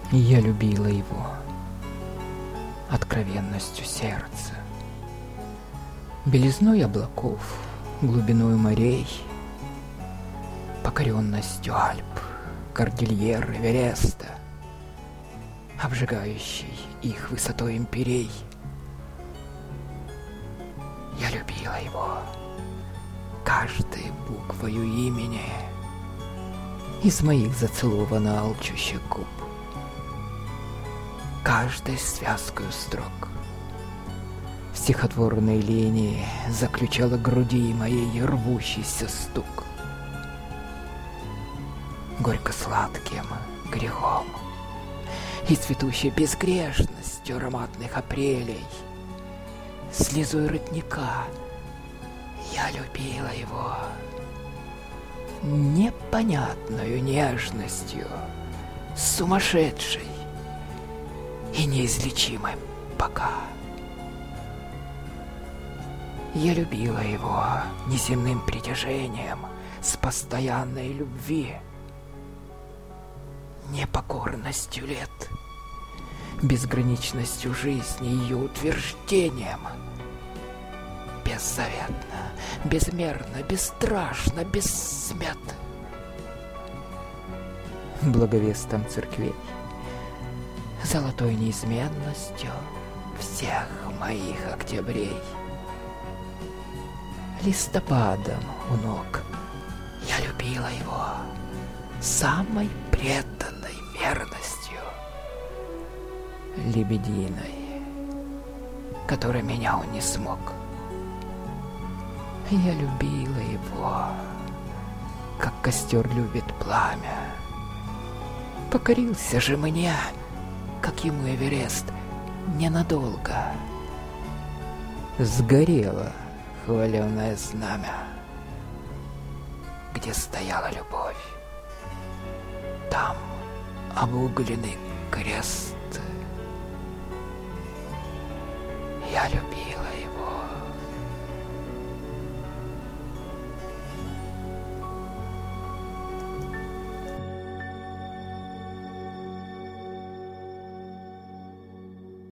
Я любила его откровенностью сердца, белизной облаков, глубиной морей, покоренностью Альп, Кордильер, Эвереста, обжигающей их высотой империй. Я любила его каждой буквою имени из моих зацеловано алчущих губ, каждой связкою строк в стихотворной линии заключала груди моей рвущийся стук. Горько-сладким грехом и цветущей безгрешностью ароматных апрелей, слезой родника я любила его непонятною нежностью, сумасшедшей и неизлечимой пока. Я любила его неземным притяжением с постоянной любви, непокорностью лет, безграничностью жизни, ее утверждением, беззаветно, безмерно, бесстрашно, бессмет, благовестом церквей, золотой неизменностью всех моих октябрей, листопадом у ног я любила его самой преданной верностью, лебединой, которой меня он не смог. Я любила его, как костер любит пламя. Покорился же мне, как ему Эверест, ненадолго. Сгорело хваленое знамя, где стояла любовь. Там обугленный крест. Я любила